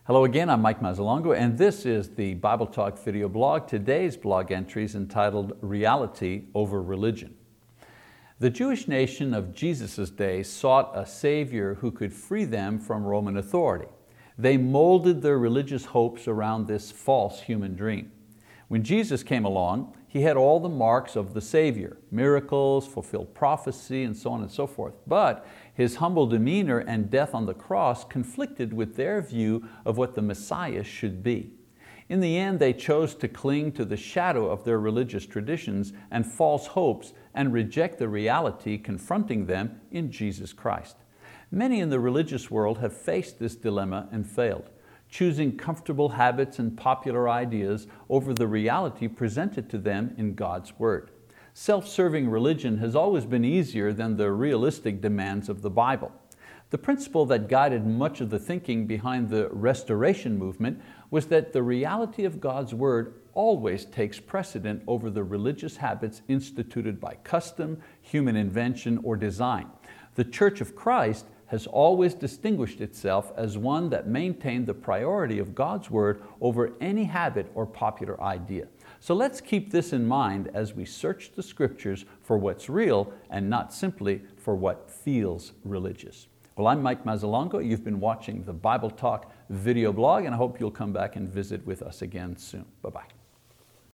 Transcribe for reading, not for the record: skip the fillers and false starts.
Hello again, I'm Mike Mazzalongo, and this is the Bible Talk video blog. Today's blog entry is entitled Reality Over Religion. The Jewish nation of Jesus' day sought a Savior who could free them from Roman authority. They molded their religious hopes around this false human dream. When Jesus came along, He had all the marks of the Savior, miracles, fulfilled prophecy, and so on and so forth. But His humble demeanor and death on the cross conflicted with their view of what the Messiah should be. In the end, they chose to cling to the shadow of their religious traditions and false hopes and reject the reality confronting them in Jesus Christ. Many in the religious world have faced this dilemma and failed, choosing comfortable habits and popular ideas over the reality presented to them in God's Word. Self-serving religion has always been easier than the realistic demands of the Bible. The principle that guided much of the thinking behind the Restoration movement was that the reality of God's Word always takes precedent over the religious habits instituted by custom, human invention, or design. The Church of Christ has always distinguished itself as one that maintained the priority of God's Word over any habit or popular idea. So let's keep this in mind as we search the Scriptures for what's real and not simply for what feels religious. Well, I'm Mike Mazzalongo. You've been watching the Bible Talk video blog, and I hope you'll come back and visit with us again soon. Bye-bye.